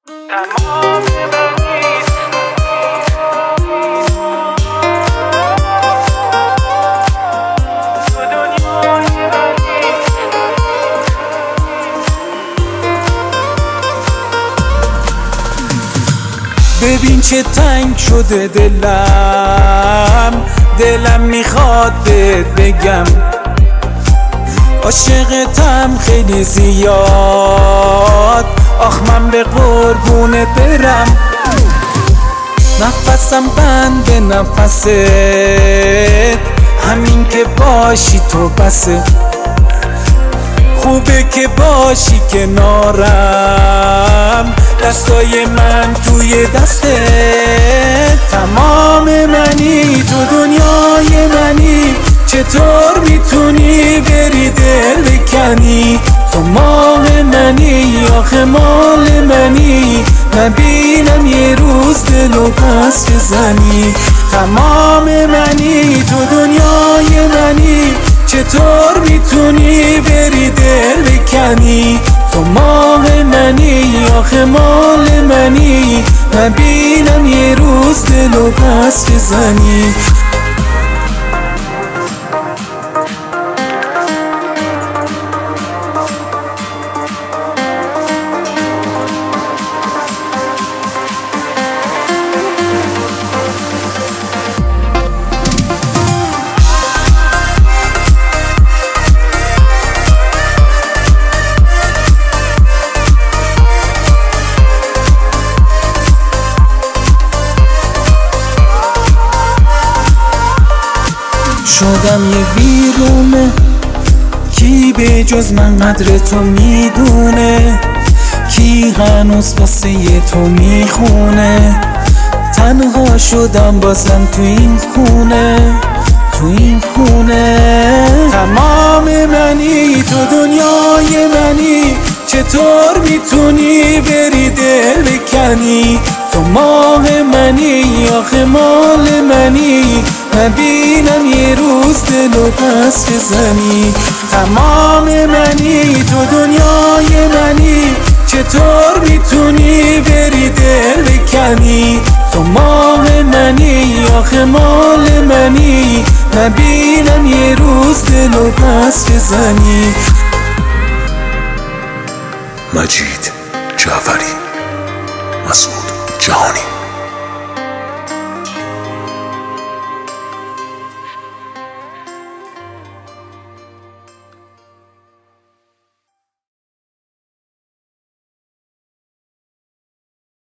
ببین چه تنگ شده دلم میخواد بهت بگم عاشقتم خیلی زیاد، آخ من به قربونت برم. نفسم بند نفست، همین که باشی تو بسه. خوبه که باشی کنارم، دستای من توی دستت. تمام منی تو دنیای منی، چطور میتونی بری دل بکنی؟ تو ماه منی آخه مال منی، نبینم یه روز دلو پس بزنی. تمام منی تو دنیای منی، چطور میتونی بری دل بکنی؟ تو ماه منی آخه مال منی، نبینم یه روز دلو پس بزنی. شدم یه ویرونه، کی به جز من قدر تو میدونه؟ کی هنوز واسه تو میخونه؟ تنها شدم بازم تو این خونه، تو این خونه. تمام منی تو دنیای منی، چطور میتونی بری دل بکنی؟ تو ماه منی آخه مال منی، نبینم یه روز دلو پس بزنی. تمام منی تو دنیای منی، چطور میتونی بری دل بکنی؟ تو ماه منی آخه مال منی، نبینم یه روز دلو پس بزنی. مجید جعفری، مسعود جهانی.